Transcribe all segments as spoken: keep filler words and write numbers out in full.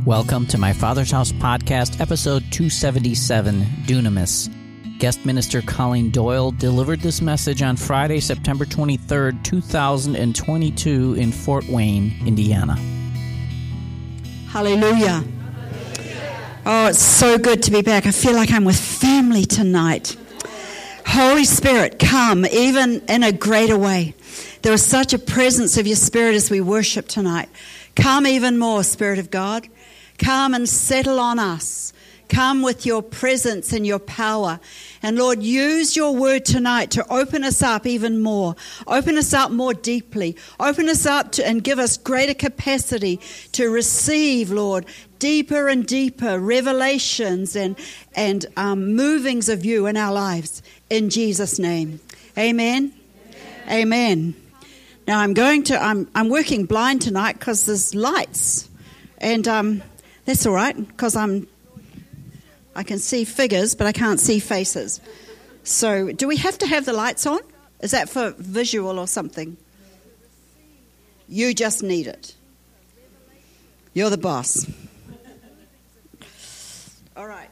Welcome to my Father's House podcast, episode two seventy-seven, Dunamis. Guest minister Colleen Doyle delivered this message on Friday, September twenty-third, two thousand twenty-two in Fort Wayne, Indiana. Hallelujah. Oh, it's so good to be back. I feel like I'm with family tonight. Holy Spirit, come even in a greater way. There is such a presence of your Spirit as we worship tonight. Come even more, Spirit of God. Come and settle on us. Come with your presence and your power. And Lord, use your word tonight to open us up even more. Open us up more deeply. Open us up to, and give us greater capacity to receive, Lord, deeper and deeper revelations and, and um, movings of you in our lives. In Jesus' name. Amen. Amen. Amen. Now I'm going to, I'm, I'm working blind tonight because there's lights. And um, that's all right because I'm, I can see figures, but I can't see faces. So do we have to have the lights on? Is that for visual or something? You just need it. You're the boss. All right.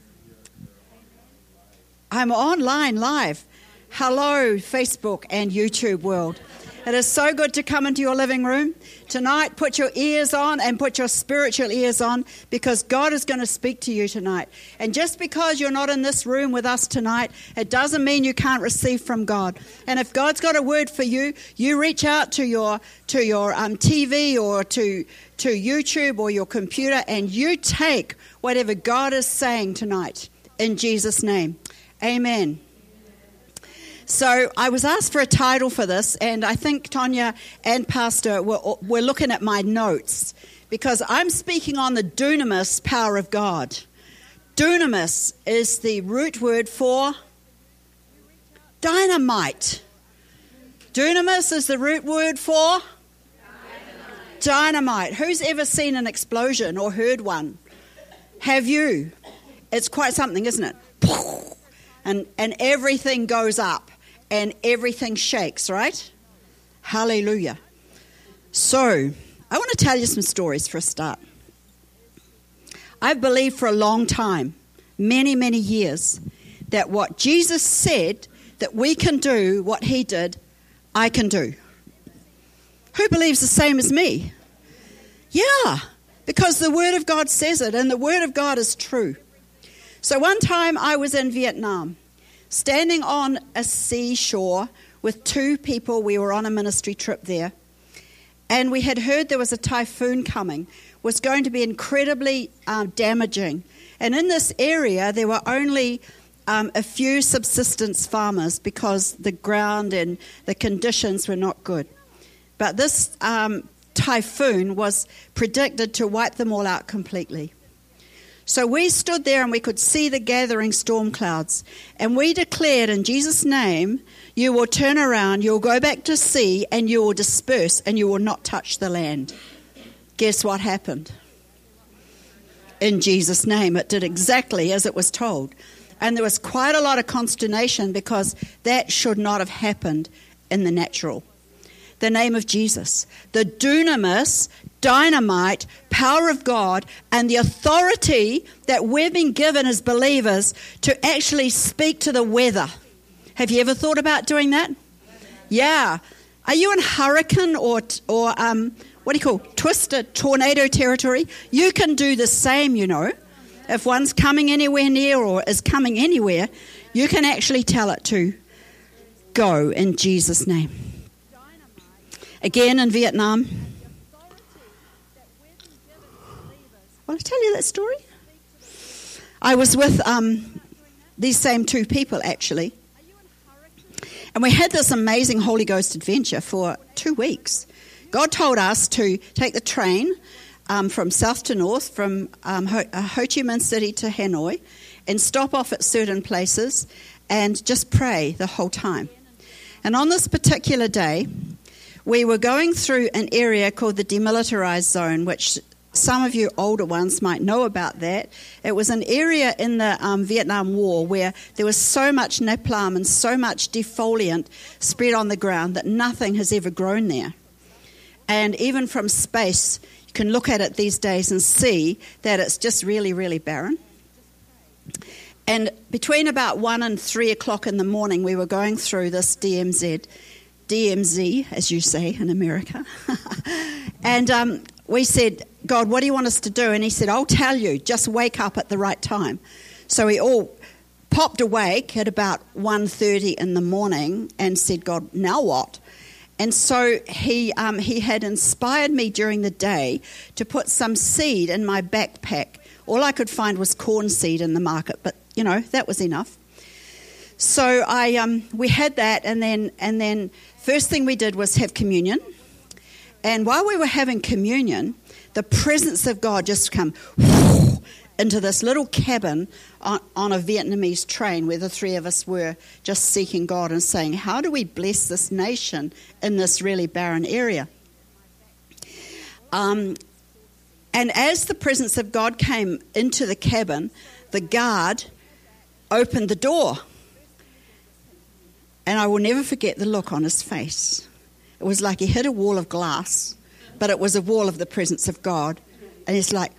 I'm online live. Hello, Facebook and YouTube world. It is so good to come into your living room. Tonight, put your ears on and put your spiritual ears on because God is going to speak to you tonight. And just because you're not in this room with us tonight, it doesn't mean you can't receive from God. And if God's got a word for you, you reach out to your to your um, T V or to, to YouTube or your computer and you take whatever God is saying tonight in Jesus' name. Amen. So I was asked for a title for this, and I think Tonya and Pastor were, were looking at my notes because I'm speaking on the dunamis power of God. Dunamis is the root word for dynamite. Dunamis is the root word for dynamite. Dynamite. Who's ever seen an explosion or heard one? Have you? It's quite something, isn't it? And, and everything goes up. And everything shakes, right? Hallelujah. So, I want to tell you some stories for a start. I've believed for a long time, many, many years, that what Jesus said, that we can do what he did, I can do. Who believes the same as me? Yeah, because the Word of God says it, and the Word of God is true. So one time I was in Vietnam, standing on a seashore with two people. We were on a ministry trip there. And we had heard there was a typhoon coming. It was going to be incredibly um, damaging. And in this area, there were only um, a few subsistence farmers because the ground and the conditions were not good. But this um, typhoon was predicted to wipe them all out completely. So we stood there and we could see the gathering storm clouds. And we declared in Jesus' name, you will turn around, you'll go back to sea, and you will disperse, and you will not touch the land. Guess what happened? In Jesus' name, it did exactly as it was told. And there was quite a lot of consternation because that should not have happened in the natural. The name of Jesus, the dunamis, dynamite, power of God, and the authority that we've been given as believers to actually speak to the weather. Have you ever thought about doing that? Yeah. Are you in hurricane or, or um, what do you call, twisted tornado territory? You can do the same, you know. If one's coming anywhere near or is coming anywhere, you can actually tell it to go in Jesus' name. Again in Vietnam. Will I tell you that story? I was with um, these same two people, actually. And we had this amazing Holy Ghost adventure for two weeks. God told us to take the train um, from south to north, from um, Ho, uh, Ho Chi Minh City to Hanoi, and stop off at certain places and just pray the whole time. And on this particular day, we were going through an area called the Demilitarized Zone, which some of you older ones might know about that. It was an area in the um, Vietnam War where there was so much napalm and so much defoliant spread on the ground that nothing has ever grown there. And even from space, You can look at it these days and see that it's just really, really barren. And between about one and three o'clock in the morning, we were going through this D M Z, D M Z, as you say in America. and um, we said, God, what do you want us to do? And he said, I'll tell you, just wake up at the right time. So we all popped awake at about one thirty in the morning and said, God, now what? And so he um, he had inspired me during the day to put some seed in my backpack. All I could find was corn seed in the market, but, you know, that was enough. So I um, we had that, and then and then first thing we did was have communion. And while we were having communion, the presence of God just come into this little cabin on, on a Vietnamese train where the three of us were just seeking God and saying, how do we bless this nation in this really barren area? Um, and as the presence of God came into the cabin, the guard opened the door. And I will never forget the look on his face. It was like he hit a wall of glass, but it was a wall of the presence of God. And he's like,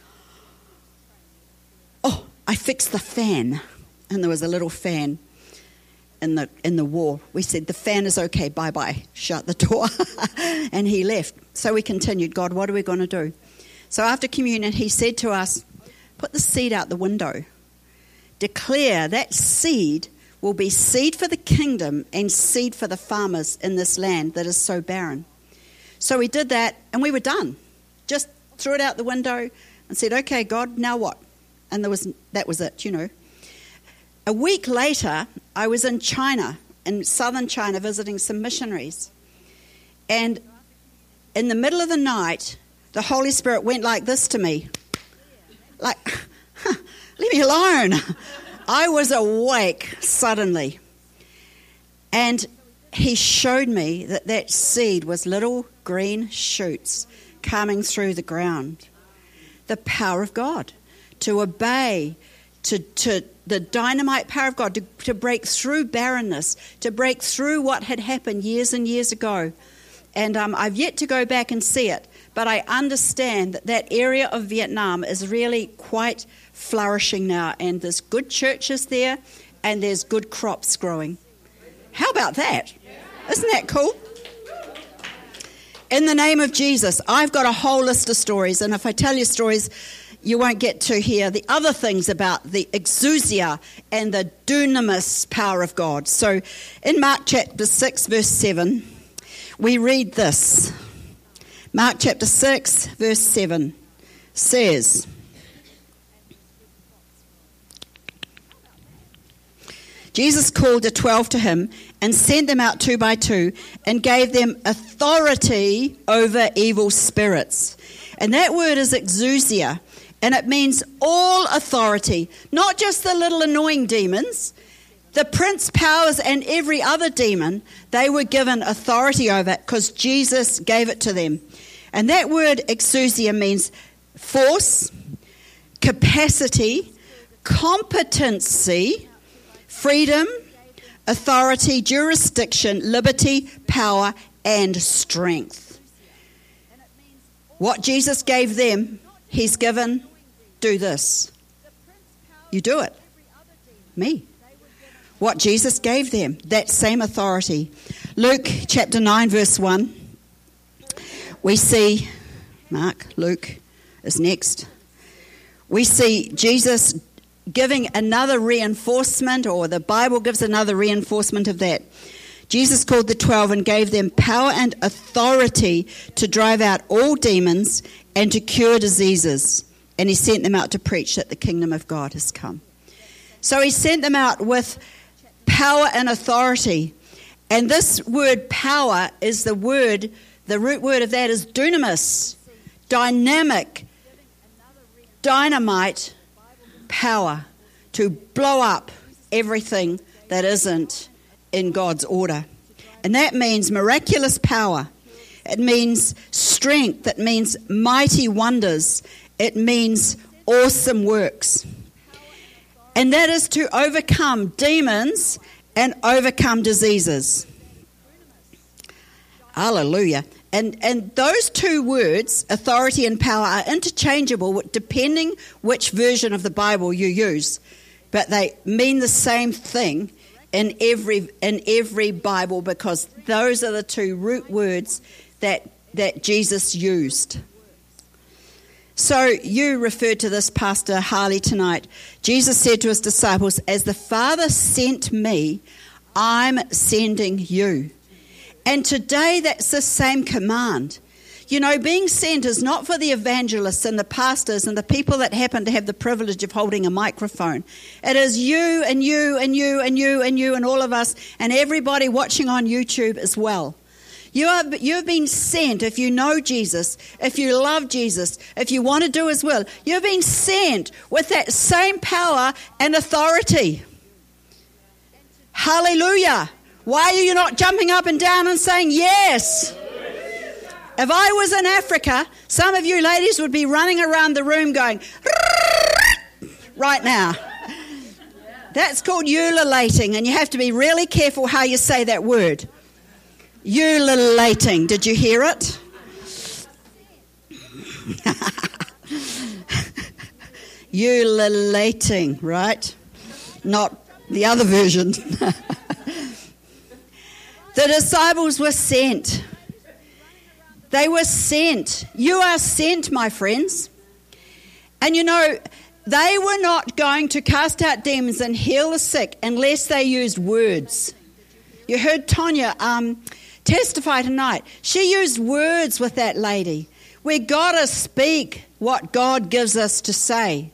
oh, I fixed the fan. And there was a little fan in the in the wall. We said, the fan is okay, bye-bye. Shut the door. And he left. So we continued, God, what are we going to do? So after communion, he said to us, put the seed out the window. Declare that seed will be seed for the kingdom and seed for the farmers in this land that is so barren. So we did that, and we were done. Just threw it out the window and said, okay, God, now what? And there was that was it, you know. A week later, I was in China, in southern China, visiting some missionaries. And in the middle of the night, the Holy Spirit went like this to me. Like, huh, leave me alone. I was awake suddenly. And he showed me that that seed was little green shoots coming through the ground. The power of God to obey, to, to the dynamite power of God, to, to break through barrenness, to break through what had happened years and years ago. And um, I've yet to go back and see it, but I understand that that area of Vietnam is really quite flourishing now, and there's good churches there, and there's good crops growing. How about that? Isn't that cool? In the name of Jesus, I've got a whole list of stories, and if I tell you stories, you won't get to hear the other things about the exousia and the dunamis power of God. So in Mark chapter six, verse seven, we read this. Mark chapter six, verse seven says, Jesus called the twelve to him and sent them out two by two and gave them authority over evil spirits. And that word is exousia, and it means all authority, not just the little annoying demons. The prince powers and every other demon, they were given authority over it because Jesus gave it to them. And that word exousia means force, capacity, competency, freedom, authority, jurisdiction, liberty, power, and strength. What Jesus gave them, he's given, do this. You do it. Me. What Jesus gave them, that same authority. Luke chapter nine, verse one. We see, Mark, Luke is next. We see Jesus giving another reinforcement, or the Bible gives another reinforcement of that. Jesus called the twelve and gave them power and authority to drive out all demons and to cure diseases. And he sent them out to preach that the kingdom of God has come. So he sent them out with power and authority. And this word power is the word, the root word of that is dunamis, dynamic, dynamite power to blow up everything that isn't in God's order. And that means miraculous power. It means strength. It means mighty wonders. It means awesome works. And that is to overcome demons and overcome diseases. Hallelujah. And and those two words, authority and power, are interchangeable depending which version of the Bible you use. But they mean the same thing in every in every Bible, because those are the two root words that that Jesus used. So you referred to this, Pastor Harley, tonight. Jesus said to his disciples, "As the Father sent me, I'm sending you." And today that's the same command. You know, being sent is not for the evangelists and the pastors and the people that happen to have the privilege of holding a microphone. It is you and you and you and you and you and all of us and everybody watching on YouTube as well. You are, you've been sent if you know Jesus, if you love Jesus, if you want to do his will. You've been sent with that same power and authority. Hallelujah. Why are you not jumping up and down and saying yes? If I was in Africa, some of you ladies would be running around the room going, right now. That's called ululating, and you have to be really careful how you say that word. Ululating. Did you hear it? Ululating, right? Not the other version. The disciples were sent. They were sent. You are sent, my friends. And you know, they were not going to cast out demons and heal the sick unless they used words. You heard Tonya um, testify tonight. She used words with that lady. We got to speak what God gives us to say.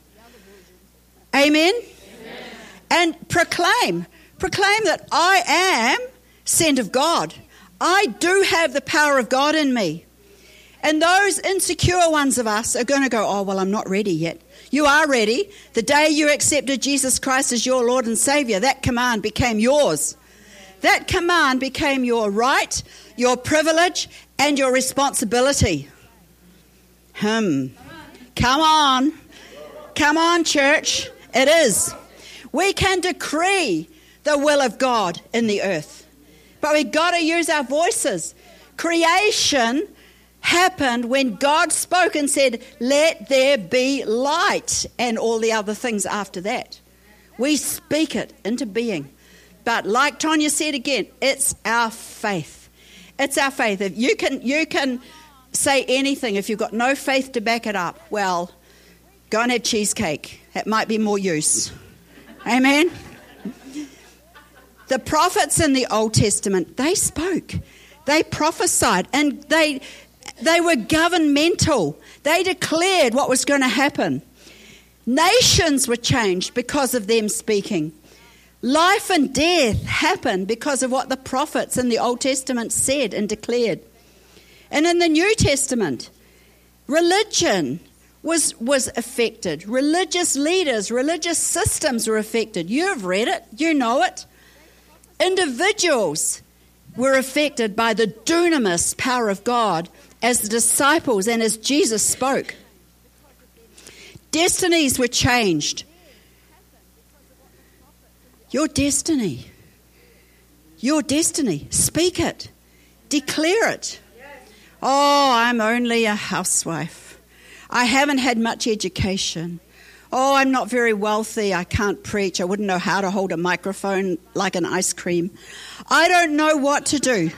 Amen? Amen? And proclaim. Proclaim that I am sent of God. I do have the power of God in me. And those insecure ones of us are going to go, oh, well, I'm not ready yet. You are ready. The day you accepted Jesus Christ as your Lord and Savior, that command became yours. That command became your right, your privilege, and your responsibility. Hmm. Come on. Come on, church. It is. We can decree the will of God in the earth. But we've got to use our voices. Creation happened when God spoke and said, let there be light, and all the other things after that. We speak it into being. But like Tonya said again, it's our faith. It's our faith. If you can, you can say anything. If you've got no faith to back it up, well, go and have cheesecake. It might be more use. Amen? The prophets in the Old Testament, they spoke. They prophesied, and they they were governmental. They declared what was going to happen. Nations were changed because of them speaking. Life and death happened because of what the prophets in the Old Testament said and declared. And in the New Testament, religion was was affected. Religious leaders, religious systems were affected. You've read it. You know it. Individuals were affected by the dunamis power of God as the disciples and as Jesus spoke. Destinies were changed. Your destiny. Your destiny. Speak it. Declare it. Oh, I'm only a housewife. I haven't had much education. Oh, I'm not very wealthy. I can't preach. I wouldn't know how to hold a microphone like an ice cream. I don't know what to do.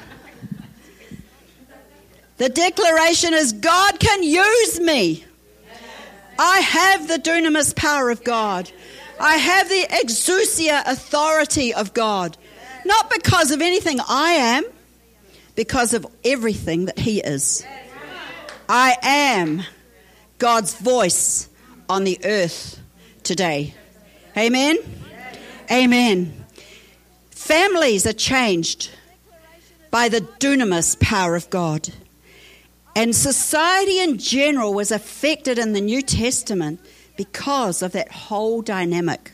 The declaration is, God can use me. I have the dunamis power of God. I have the exousia authority of God. Not because of anything I am, because of everything that he is. I am God's voice on the earth today. Amen? Amen. Families are changed by the dunamis power of God. And society in general was affected in the New Testament because of that whole dynamic.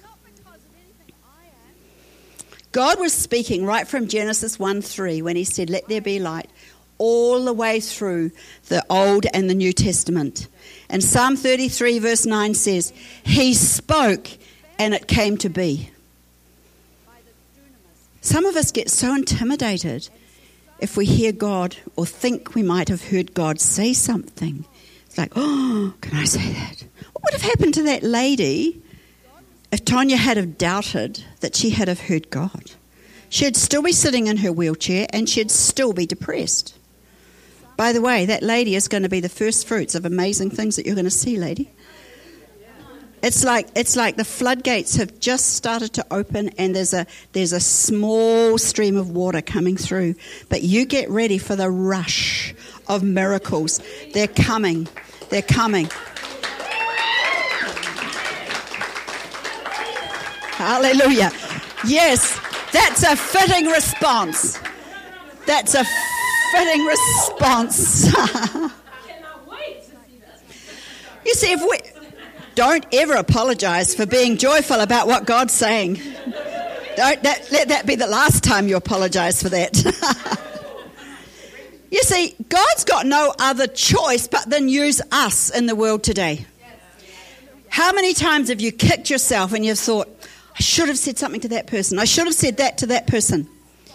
God was speaking right from Genesis one three when he said, let there be light, all the way through the Old and the New Testament. And Psalm thirty-three verse nine says, he spoke and it came to be. Some of us get so intimidated if we hear God or think we might have heard God say something, it's like, oh, can I say that? What would have happened to that lady if Tonya had have doubted that she had have heard God? She'd still be sitting in her wheelchair and she'd still be depressed. By the way, that lady is going to be the first fruits of amazing things that you're going to see, lady. It's like it's like the floodgates have just started to open and there's a there's a small stream of water coming through. But you get ready for the rush of miracles. They're coming. They're coming. Hallelujah. Yes, that's a fitting response. That's a fitting response. You see, if we... Don't ever apologize for being joyful about what God's saying. Don't that, let that be the last time you apologize for that. You see, God's got no other choice but than use us in the world today. How many times have you kicked yourself and you've thought, I should have said something to that person. I should have said that to that person.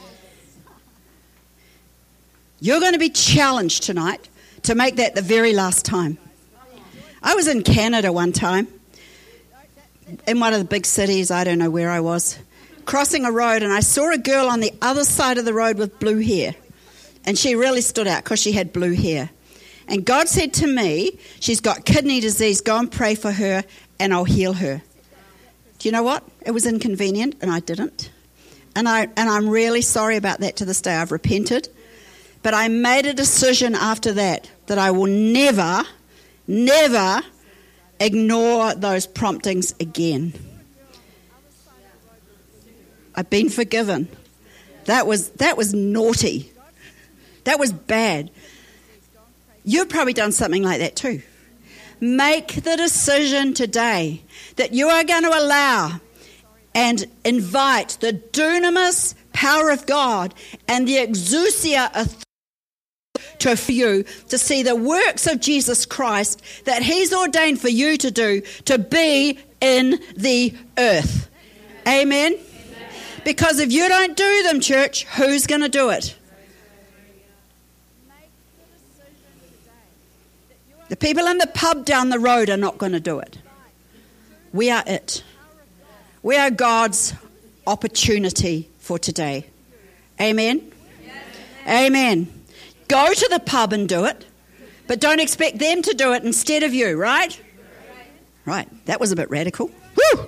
You're going to be challenged tonight to make that the very last time. I was in Canada one time, in one of the big cities, I don't know where I was, crossing a road, and I saw a girl on the other side of the road with blue hair. And she really stood out because she had blue hair. And God said to me, she's got kidney disease, go and pray for her and I'll heal her. Do you know what? It was inconvenient and I didn't. And, I, and I'm really sorry about that to this day. I've repented. But I made a decision after that that I will never... Never ignore those promptings again. I've been forgiven. That was that was naughty. That was bad. You've probably done something like that too. Make the decision today that you are going to allow and invite the dunamis power of God and the exousia authority to you to see the works of Jesus Christ that he's ordained for you to do to be in the earth. Amen? Amen. Because if you don't do them, church, who's going to do it? The people in the pub down the road are not going to do it. We are it. We are God's opportunity for today. Amen? Amen. Go to the pub and do it, but don't expect them to do it instead of you, right? Right, that was a bit radical. Woo!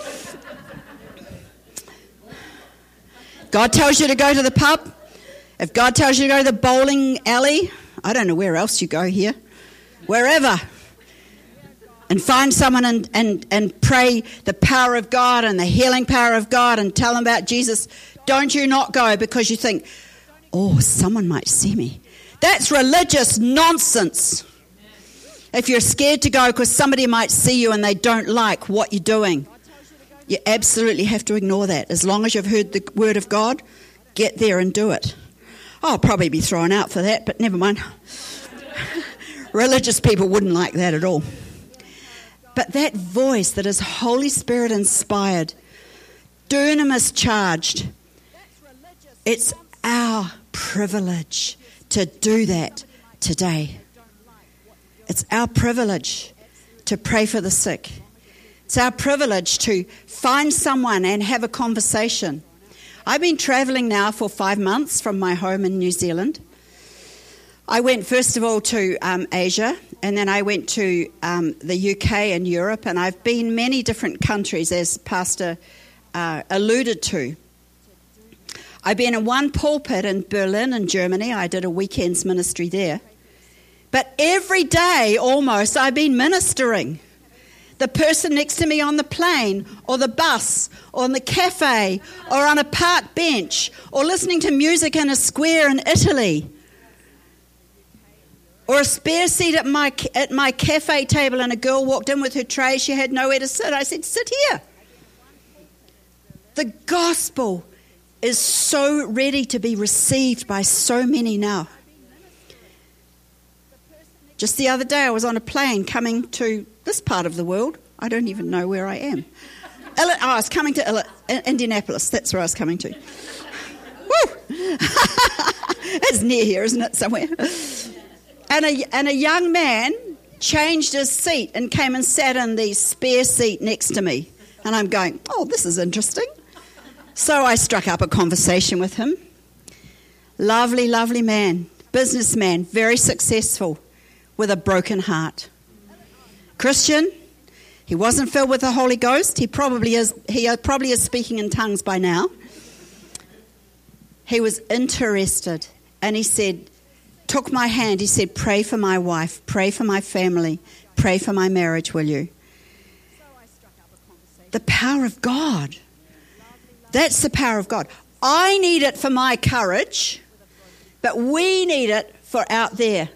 God tells you to go to the pub. If God tells you to go to the bowling alley, I don't know where else you go here, wherever, and find someone and, and, and pray the power of God and the healing power of God and tell them about Jesus, don't you not go because you think, oh, someone might see me. That's religious nonsense. If you're scared to go because somebody might see you and they don't like what you're doing, you absolutely have to ignore that. As long as you've heard the word of God, get there and do it. I'll probably be thrown out for that, but never mind. Religious people wouldn't like that at all. But that voice that is Holy Spirit inspired, dunamis charged, it's our privilege to do that today. It's our privilege to pray for the sick. It's our privilege to find someone and have a conversation. I've been travelling now for five months from my home in New Zealand. I went first of all to um, Asia, and then I went to um, the U K and Europe, and I've been many different countries, as Pastor uh, alluded to. I've been in one pulpit in Berlin in Germany. I did a weekend's ministry there. But every day almost I've been ministering. The person next to me on the plane or the bus or in the cafe or on a park bench or listening to music in a square in Italy. Or a spare seat at my at my cafe table and a girl walked in with her tray. She had nowhere to sit. I said, sit here. The gospel is so ready to be received by so many now. Just the other day I was on a plane coming to this part of the world. I don't even know where I am. Oh, I was coming to Indianapolis. That's where I was coming to. Woo! It's near here, isn't it, somewhere? And a, and a young man changed his seat and came and sat in the spare seat next to me. And I'm going, oh, this is interesting. So I struck up a conversation with him. Lovely, lovely man, businessman, very successful, with a broken heart. Christian, he wasn't filled with the Holy Ghost. He probably is, he probably is speaking in tongues by now. He was interested, and he said, took my hand, he said, pray for my wife, pray for my family, pray for my marriage, will you? The power of God. That's the power of God. I need it for my courage, but we need it for out there.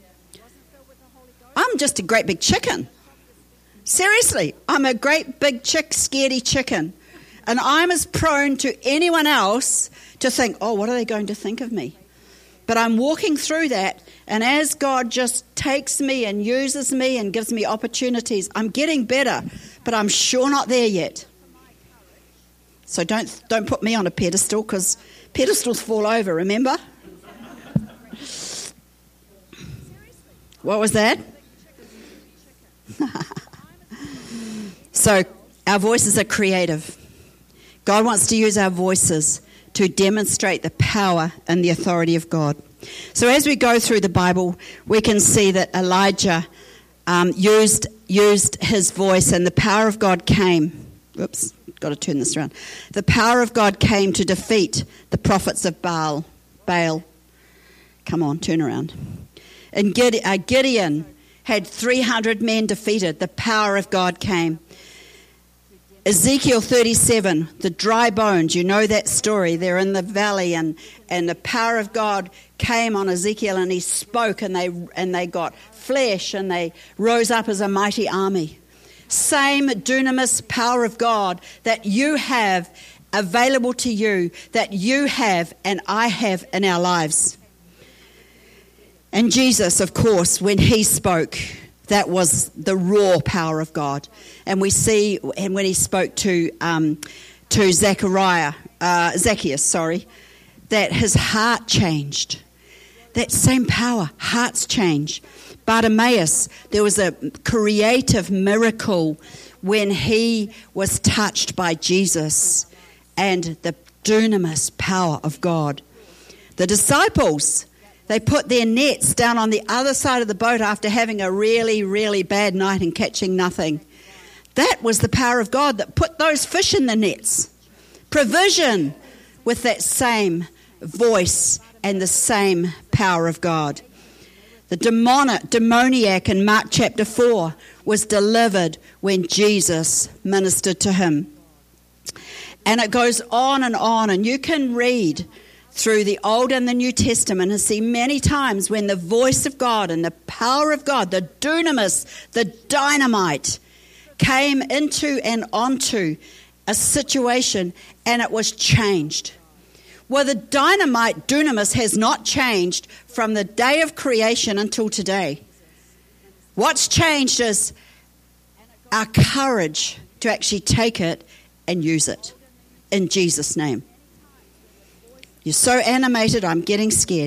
I'm just a great big chicken. Seriously, I'm a great big chick, scaredy chicken. And I'm as prone to anyone else to think, oh, what are they going to think of me? But I'm walking through that, and as God just takes me and uses me and gives me opportunities, I'm getting better, but I'm sure not there yet. So don't don't put me on a pedestal, because pedestals fall over, remember? What was that? So our voices are creative. God wants to use our voices to demonstrate the power and the authority of God. So as we go through the Bible, we can see that Elijah um, used used his voice, and the power of God came. Oops, got to turn this around. The power of God came to defeat the prophets of Baal. Baal. Come on, turn around. And Gideon had three hundred men defeated. The power of God came. Ezekiel thirty-seven, the dry bones, you know that story. They're in the valley, and, and the power of God came on Ezekiel, and he spoke, and they and they got flesh, and they rose up as a mighty army. Same dunamis power of God that you have available to you, that you have and I have in our lives. And Jesus, of course, when he spoke, that was the raw power of God. And we see, and when he spoke to um, to Zechariah, uh, Zacchaeus, sorry, that his heart changed. That same power, hearts change. Bartimaeus, there was a creative miracle when he was touched by Jesus and the dunamis power of God. The disciples, they put their nets down on the other side of the boat after having a really, really bad night and catching nothing. That was the power of God that put those fish in the nets. Provision with that same voice and the same power of God. The demonic, demoniac in Mark chapter four was delivered when Jesus ministered to him. And it goes on and on, and you can read through the Old and the New Testament and see many times when the voice of God and the power of God, the dunamis, the dynamite, came into and onto a situation and it was changed. Well, the dynamite, dunamis, has not changed from the day of creation until today. What's changed is our courage to actually take it and use it in Jesus' name. You're so animated, I'm getting scared.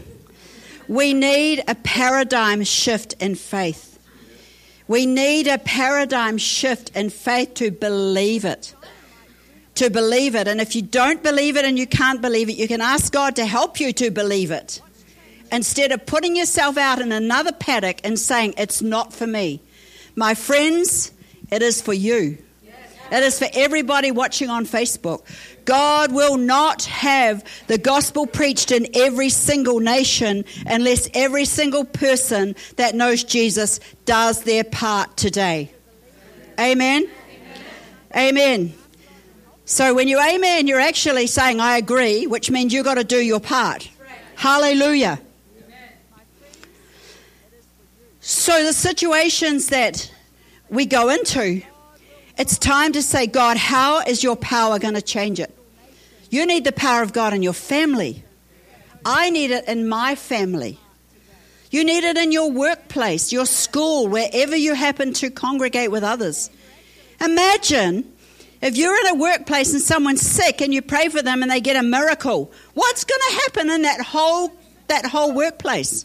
We need a paradigm shift in faith. We need a paradigm shift in faith to believe it. To believe it. And if you don't believe it and you can't believe it, you can ask God to help you to believe it. Instead of putting yourself out in another paddock and saying, it's not for me. My friends, it is for you. It is for everybody watching on Facebook. God will not have the gospel preached in every single nation unless every single person that knows Jesus does their part today. Amen? Amen. Amen. So when you amen, you're actually saying, I agree, which means you've got to do your part. Hallelujah. Amen. So the situations that we go into, it's time to say, God, how is your power going to change it? You need the power of God in your family. I need it in my family. You need it in your workplace, your school, wherever you happen to congregate with others. Imagine If you're in a workplace and someone's sick and you pray for them and they get a miracle, what's going to happen in that whole that whole workplace?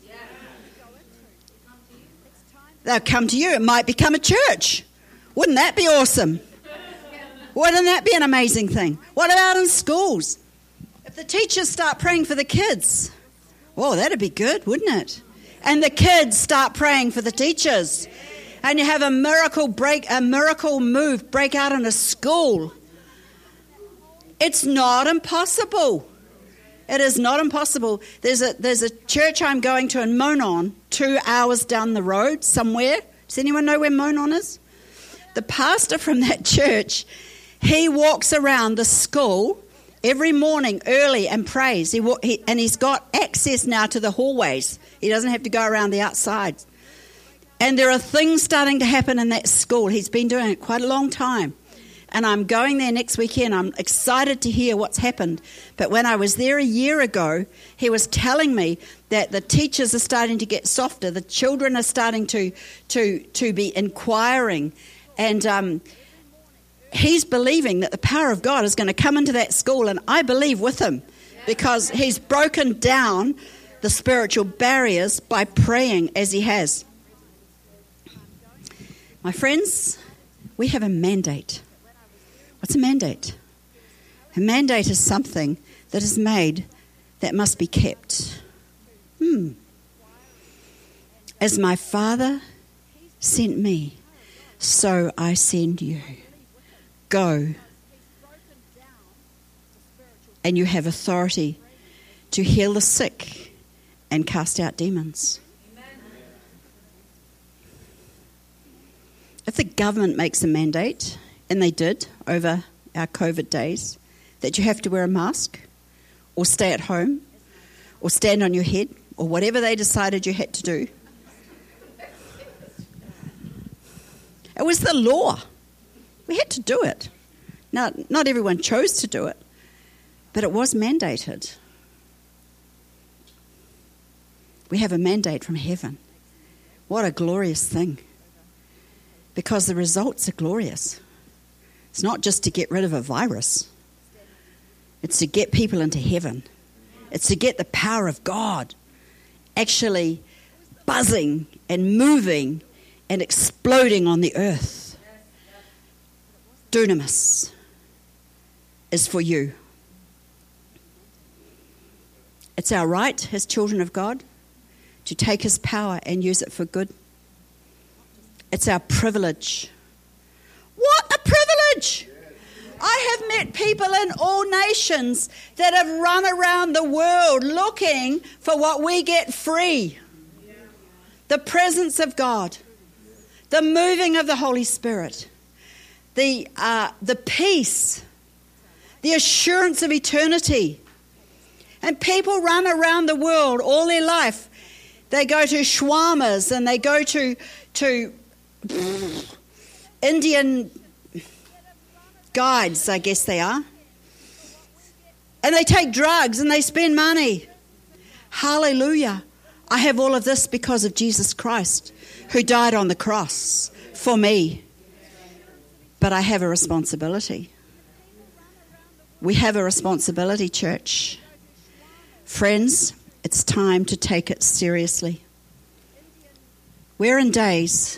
They'll come to you. It might become a church. Wouldn't that be awesome? Wouldn't that be an amazing thing? What about in schools? If the teachers start praying for the kids, oh, that'd be good, wouldn't it? And the kids start praying for the teachers. And you have a miracle break, a miracle move break out in a school. It's not impossible. It is not impossible. There's a there's a church I'm going to in Monon, two hours down the road somewhere. Does anyone know where Monon is? The pastor from that church, he walks around the school every morning early and prays. He, he and he's got access now to the hallways. He doesn't have to go around the outside. And there are things starting to happen in that school. He's been doing it quite a long time. And I'm going there next weekend. I'm excited to hear what's happened. But when I was there a year ago, he was telling me that the teachers are starting to get softer. The children are starting to to to be inquiring. And um, he's believing that the power of God is going to come into that school. And I believe with him because he's broken down the spiritual barriers by praying as he has. My friends, we have a mandate. What's a mandate? A mandate is something that is made that must be kept. Hmm. As my Father sent me, so I send you. Go. And you have authority to heal the sick and cast out demons. If the government makes a mandate, and they did over our COVID days, that you have to wear a mask or stay at home or stand on your head or whatever they decided you had to do, it was the law. We had to do it. Now, not everyone chose to do it, but it was mandated. We have a mandate from heaven. What a glorious thing. Because the results are glorious. It's not just to get rid of a virus. It's to get people into heaven. It's to get the power of God actually buzzing and moving and exploding on the earth. Dunamis is for you. It's our right as children of God to take his power and use it for good. It's our privilege. What a privilege! I have met people in all nations that have run around the world looking for what we get free. The presence of God, the moving of the Holy Spirit, the uh, the peace, the assurance of eternity. And people run around the world all their life. They go to shawarmas and they go to to Indian guides, I guess they are. And they take drugs and they spend money. Hallelujah. I have all of this because of Jesus Christ, who died on the cross for me. But I have a responsibility. We have a responsibility, church. Friends, it's time to take it seriously. We're in days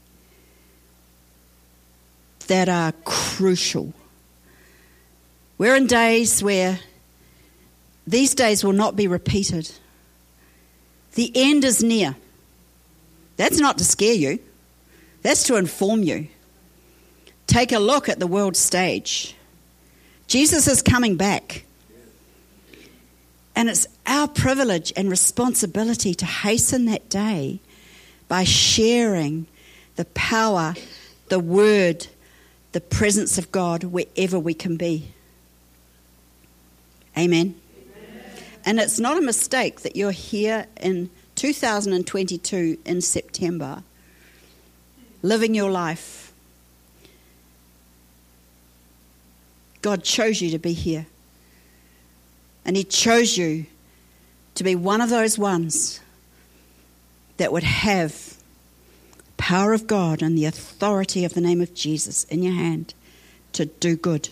that are crucial. We're in days where these days will not be repeated. The end is near. That's not to scare you. That's to inform you. Take a look at the world stage. Jesus is coming back. And it's our privilege and responsibility to hasten that day by sharing the power, the word, the presence of God wherever we can be. Amen. Amen. And it's not a mistake that you're here in two thousand twenty-two in September, living your life. God chose you to be here. And he chose you to be one of those ones that would have the power of God and the authority of the name of Jesus in your hand, to do good.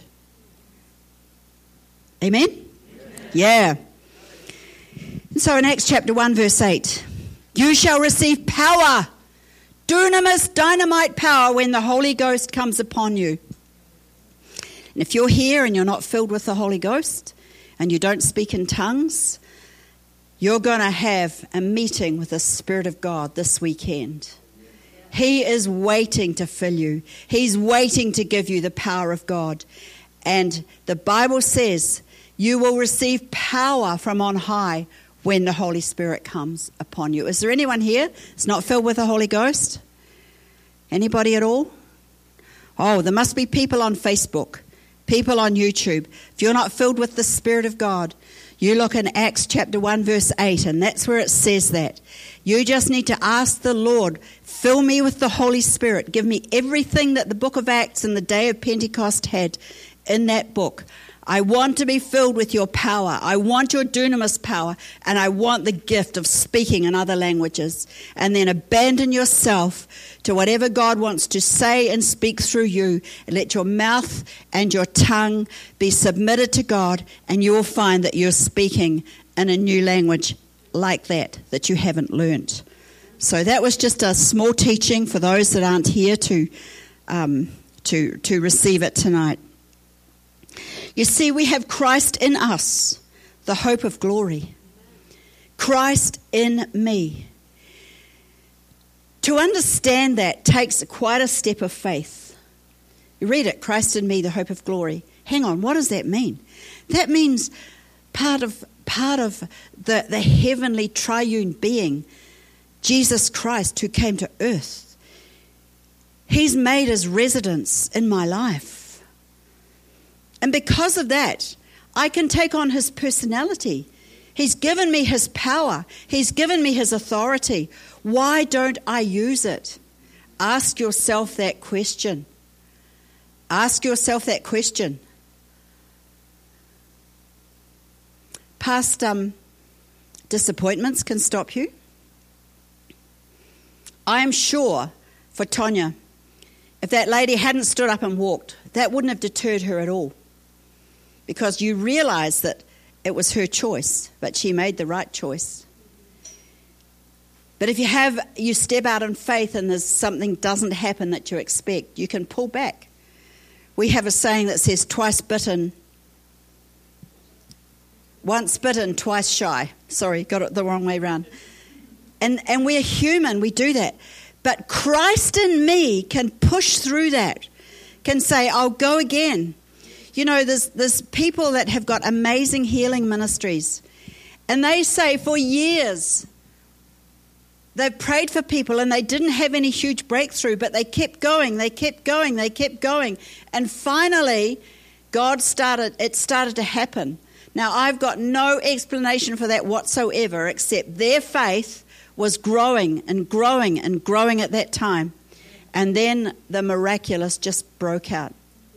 Amen? Amen. Yeah. And so in Acts chapter one, verse eight, you shall receive power, dunamis, dynamite power, when the Holy Ghost comes upon you. And if you're here and you're not filled with the Holy Ghost and you don't speak in tongues, you're going to have a meeting with the Spirit of God this weekend. He is waiting to fill you. He's waiting to give you the power of God. And the Bible says you will receive power from on high when the Holy Spirit comes upon you. Is there anyone here that's not filled with the Holy Ghost? Anybody at all? Oh, there must be people on Facebook, people on YouTube. If you're not filled with the Spirit of God, you look in Acts chapter one, verse eight, and that's where it says that. You just need to ask the Lord, fill me with the Holy Spirit. Give me everything that the book of Acts and the day of Pentecost had in that book. I want to be filled with your power. I want your dunamis power, and I want the gift of speaking in other languages. And then abandon yourself to whatever God wants to say and speak through you. And let your mouth and your tongue be submitted to God, and you will find that you're speaking in a new language like that, that you haven't learnt. So that was just a small teaching for those that aren't here to um, to to receive it tonight. You see, we have Christ in us, the hope of glory. Christ in me. To understand that takes quite a step of faith. You read it, Christ in me, the hope of glory. Hang on, what does that mean? That means part of part of the, the heavenly triune being, Jesus Christ, who came to earth. He's made his residence in my life. And because of that, I can take on his personality. He's given me his power. He's given me his authority. Why don't I use it? Ask yourself that question. Ask yourself that question. Past um, disappointments can stop you. I am sure for Tonya, if that lady hadn't stood up and walked, that wouldn't have deterred her at all. Because you realize that it was her choice, but she made the right choice. But if you have, you step out in faith and there's something doesn't happen that you expect, you can pull back. We have a saying that says twice bitten, once bitten, twice shy. Sorry, got it the wrong way around. And and we're human, we do that. But Christ in me can push through that, can say, I'll go again. You know, there's, there's people that have got amazing healing ministries. And they say for years, they've prayed for people and they didn't have any huge breakthrough, but they kept going, they kept going, they kept going. And finally, God started, it started to happen. Now, I've got no explanation for that whatsoever, except their faith was growing and growing and growing at that time. And then the miraculous just broke out.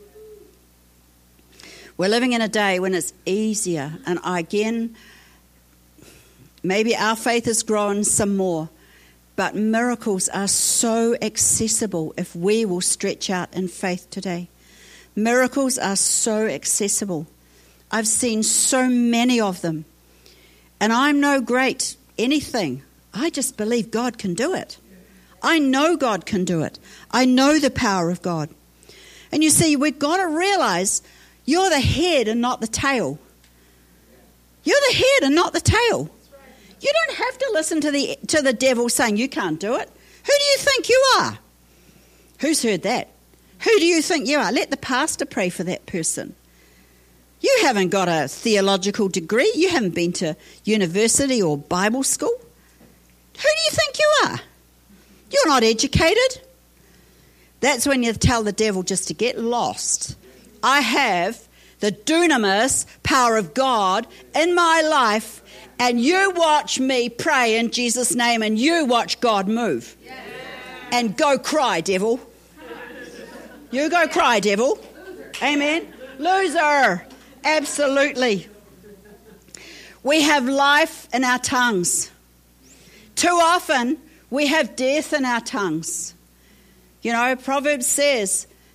We're living in a day when it's easier. And again, maybe our faith has grown some more. But miracles are so accessible if we will stretch out in faith today. Miracles are so accessible. I've seen so many of them. And I'm no great anything. I just believe God can do it. I know God can do it. I know the power of God. And you see, we've got to realize you're the head and not the tail. You're the head and not the tail. You don't have to listen to the to the devil saying you can't do it. Who do you think you are? Who's heard that? Who do you think you are? Let the pastor pray for that person. You haven't got a theological degree. You haven't been to university or Bible school. Who do you think you are? You're not educated. That's when you tell the devil just to get lost. I have the dunamis power of God in my life, and you watch me pray in Jesus' name, and you watch God move. Yeah. And go cry, devil. You go cry, devil. Amen. Loser. Absolutely. We have life in our tongues. Too often, we have death in our tongues. You know, Proverbs says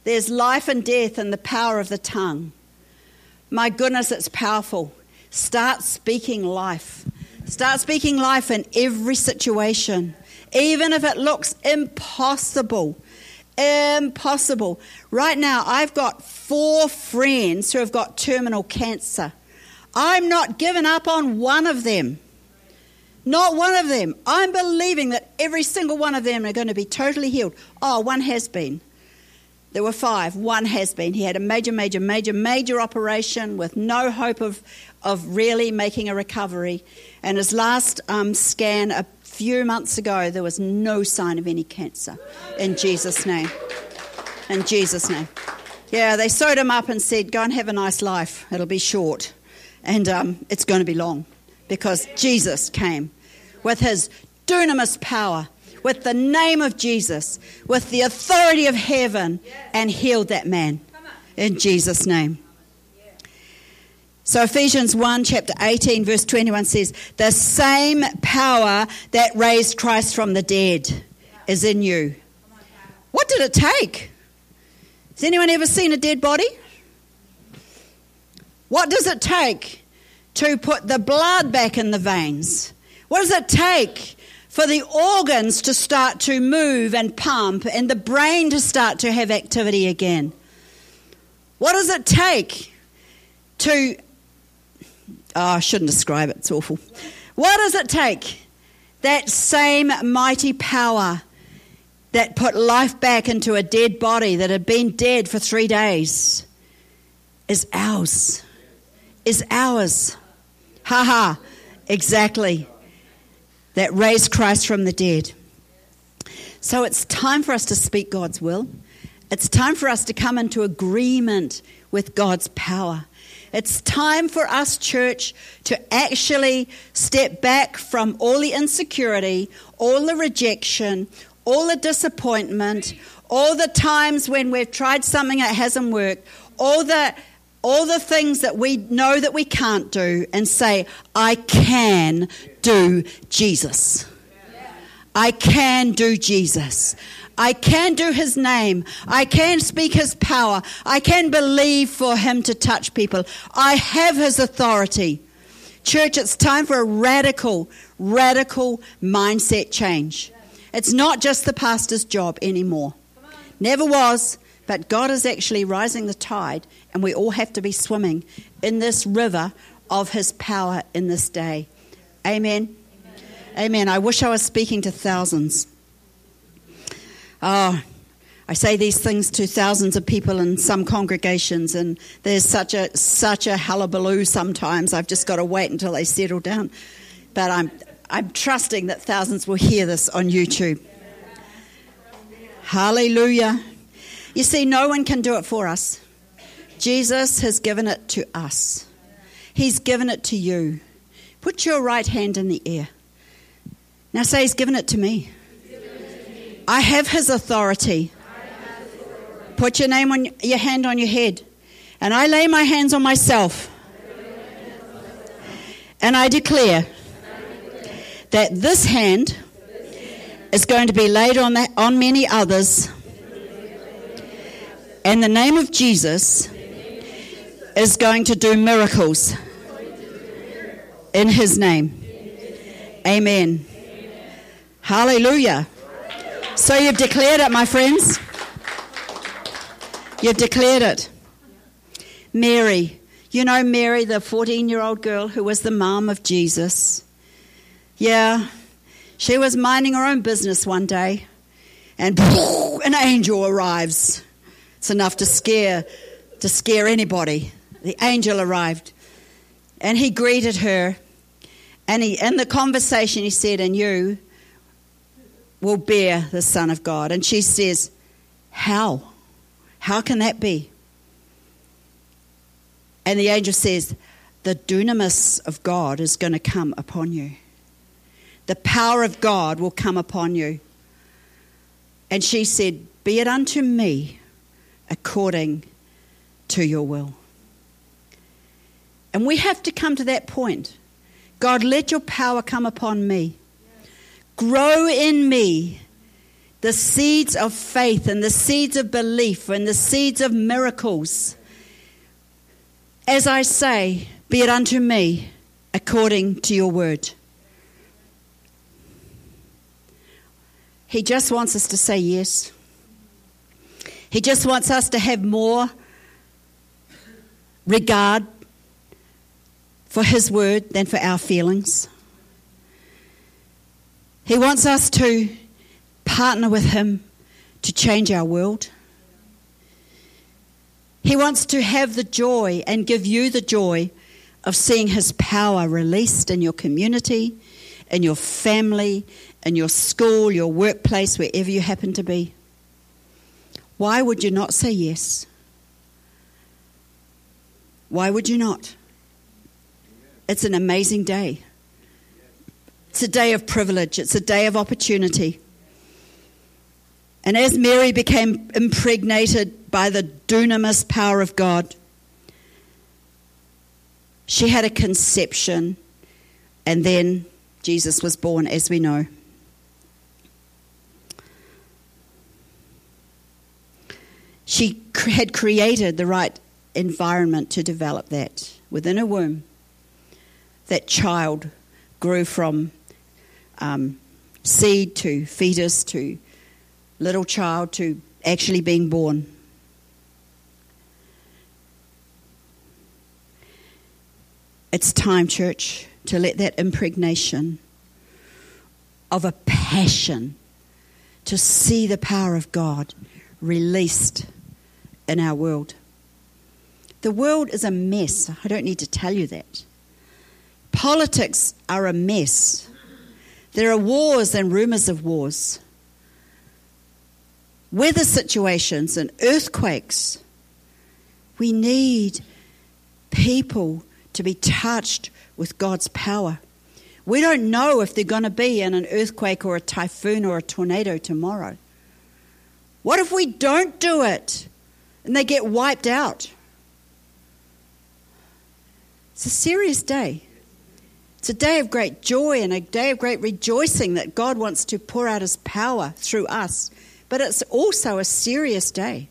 There's life and death in the power of the tongue. My goodness, it's powerful. Start speaking life. Start speaking life in every situation, even if it looks impossible. Impossible. Right now, I've got four friends who have got terminal cancer. I'm not giving up on one of them. Not one of them. I'm believing that every single one of them are going to be totally healed. Oh, one has been. There were five. One has been. He had a major, major, major, major operation with no hope of, of really making a recovery. And his last um, scan a few months ago, there was no sign of any cancer. In Jesus' name. In Jesus' name. Yeah, they sewed him up and said, go and have a nice life. It'll be short. And um, it's going to be long. Because Jesus came with his dunamis power, with the name of Jesus, with the authority of heaven, and healed that man in Jesus' name. So Ephesians one, chapter eighteen, verse twenty-one says, the same power that raised Christ from the dead is in you. What did it take? Has anyone ever seen a dead body? What does it take to put the blood back in the veins? What does it take for the organs to start to move and pump and the brain to start to have activity again? What does it take to... Oh, I shouldn't describe it. It's awful. What does it take? That same mighty power that put life back into a dead body that had been dead for three days is ours. Is ours. Ha ha. Exactly. That raised Christ from the dead. So it's time for us to speak God's will. It's time for us to come into agreement with God's power. It's time for us, church, to actually step back from all the insecurity, all the rejection, all the disappointment, all the times when we've tried something that hasn't worked, all the all the things that we know that we can't do, and say, I can do Jesus. I can do Jesus. I can do his name. I can speak his power. I can believe for him to touch people. I have his authority. Church, it's time for a radical, radical mindset change. It's not just the pastor's job anymore. Never was, but God is actually rising the tide, and we all have to be swimming in this river of his power in this day. Amen. Amen. Amen. I wish I was speaking to thousands. Oh, I say these things to thousands of people in some congregations, and there's such a such a hullabaloo sometimes. I've just got to wait until they settle down. But I'm I'm trusting that thousands will hear this on YouTube. Hallelujah. You see, no one can do it for us. Jesus has given it to us. He's given it to you. Put your right hand in the air. Now say, he's given it to me. I have his authority. Put your name on your hand on your head. And I lay my hands on myself. And I declare that this hand is going to be laid on that, on many others. And the name of Jesus is going to do miracles in his name. Amen. Hallelujah. So you've declared it, my friends. You've declared it. Mary. You know Mary, the fourteen-year-old girl who was the mom of Jesus. Yeah. She was minding her own business one day, and an angel arrives. It's enough to scare to scare anybody. The angel arrived, and he greeted her, and he in the conversation he said, and you will bear the Son of God. And she says, how? How can that be? And the angel says, the dunamis of God is going to come upon you. The power of God will come upon you. And she said, be it unto me according to your will. And we have to come to that point. God, let your power come upon me. Grow in me. the seeds of faith and the seeds of belief and the seeds of miracles. As I say, be it unto me according to your word. He just wants us to say yes. He just wants us to have more regard for his word than for our feelings. He wants us to partner with him to change our world. He wants to have the joy and give you the joy of seeing his power released in your community, in your family, in your school, your workplace, wherever you happen to be. Why would you not say yes? Why would you not? It's an amazing day. It's a day of privilege. It's a day of opportunity. And as Mary became impregnated by the dunamis power of God, she had a conception, and then Jesus was born, as we know. She had created the right environment to develop that. Within her womb, that child grew from um, seed to fetus to little child to actually being born. It's time, church, to let that impregnation of a passion to see the power of God released in our world. The world is a mess. I don't need to tell you that. Politics are a mess. There are wars and rumours of wars. Weather situations and earthquakes. We need people to be touched with God's power. We don't know if they're going to be in an earthquake or a typhoon or a tornado tomorrow. What if we don't do it and they get wiped out? It's a serious day. It's a day of great joy and a day of great rejoicing that God wants to pour out his power through us. But it's also a serious day.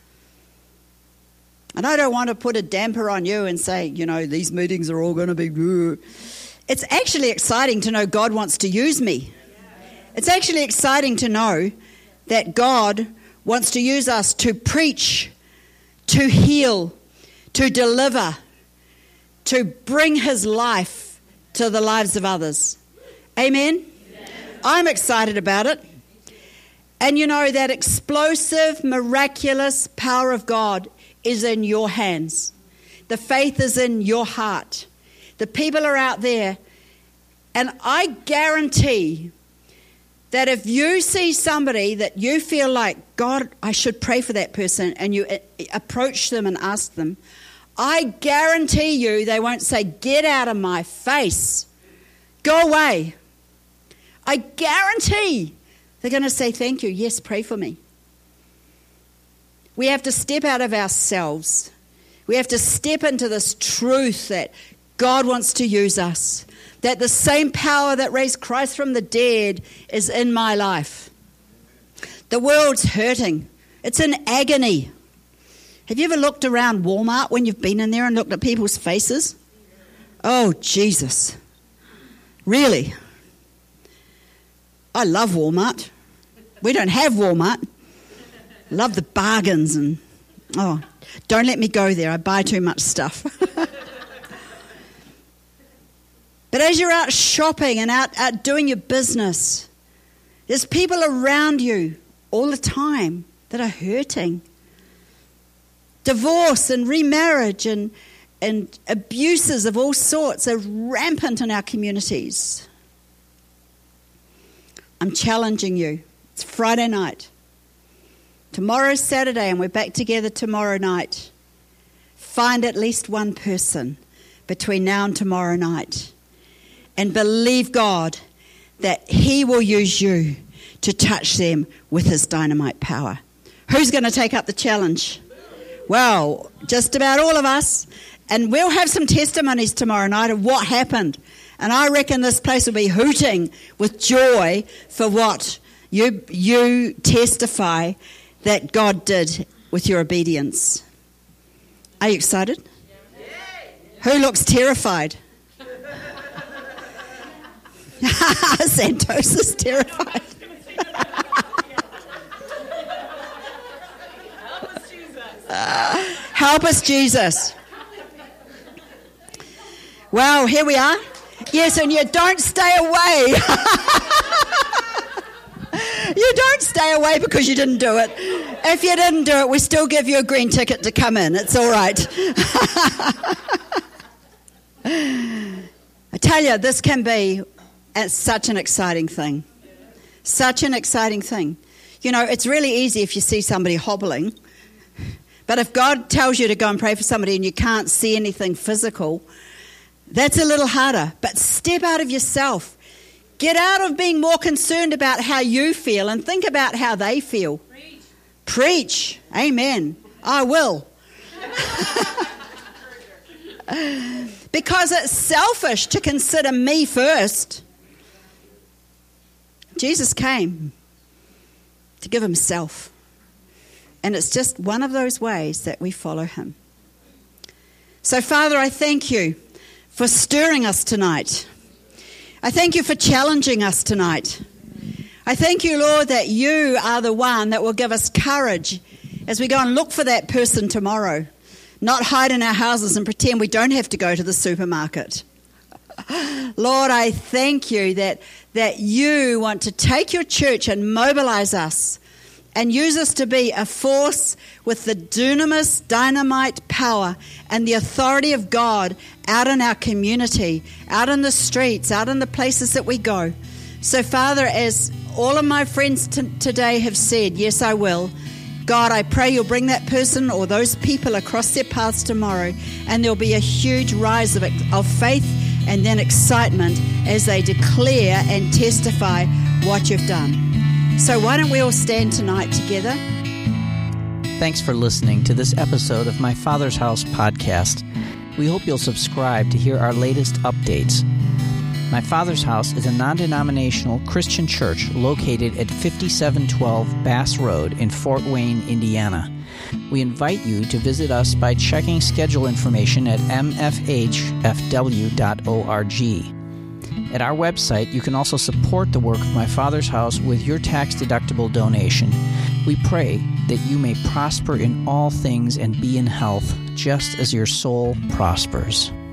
And I don't want to put a damper on you and say, you know, these meetings are all going to be... It's actually exciting to know God wants to use me. It's actually exciting to know that God wants to use us to preach, to heal, to deliver, to bring his life to the lives of others. Amen? Amen. I'm excited about it. And you know, that explosive, miraculous power of God is in your hands. The faith is in your heart. The people are out there. And I guarantee that if you see somebody that you feel like, God, I should pray for that person, and you approach them and ask them, I guarantee you they won't say, get out of my face. Go away. I guarantee they're going to say, thank you. Yes, pray for me. We have to step out of ourselves. We have to step into this truth that God wants to use us. That the same power that raised Christ from the dead is in my life. The world's hurting. It's in agony. Have you ever looked around Walmart when you've been in there and looked at people's faces? Oh, Jesus. Really? I love Walmart. We don't have Walmart. Love the bargains and, oh, don't let me go there. I buy too much stuff. But as you're out shopping and out, out doing your business, there's people around you all the time that are hurting. Divorce and remarriage and, and abuses of all sorts are rampant in our communities. I'm challenging you. It's Friday night. Tomorrow's Saturday and we're back together tomorrow night. Find at least one person between now and tomorrow night and believe God that he will use you to touch them with his dynamite power. Who's going to take up the challenge? Well, just about all of us. And we'll have some testimonies tomorrow night of what happened. And I reckon this place will be hooting with joy for what You, you testify that God did with your obedience. Are you excited? Who looks terrified? Santos is terrified. uh, help us, Jesus. Well, here we are. Yes, and you don't stay away. You don't stay away because you didn't do it. If you didn't do it, we still give you a green ticket to come in. It's all right. I tell you, this can be such an exciting thing. Such an exciting thing. You know, it's really easy if you see somebody hobbling. But if God tells you to go and pray for somebody and you can't see anything physical, that's a little harder. But step out of yourself. Get out of being more concerned about how you feel and think about how they feel. Preach. Preach. Amen. I will. Because it's selfish to consider me first. Jesus came to give himself. And it's just one of those ways that we follow him. So, Father, I thank you for stirring us tonight. I thank you for challenging us tonight. I thank you, Lord, that you are the one that will give us courage as we go and look for that person tomorrow. Not hide in our houses and pretend we don't have to go to the supermarket. Lord, I thank you that, that you want to take your church and mobilize us and use us to be a force with the dunamis, dynamite power and the authority of God out in our community, out in the streets, out in the places that we go. So, Father, as all of my friends t- today have said, yes, I will. God, I pray you'll bring that person or those people across their paths tomorrow, and there'll be a huge rise of, of faith and then excitement as they declare and testify what you've done. So why don't we all stand tonight together? Thanks for listening to this episode of My Father's House podcast. We hope you'll subscribe to hear our latest updates. My Father's House is a non-denominational Christian church located at fifty-seven twelve Bass Road in Fort Wayne, Indiana. We invite you to visit us by checking schedule information at m f h f w dot org. At our website, you can also support the work of My Father's House with your tax-deductible donation. We pray that you may prosper in all things and be in health, just as your soul prospers.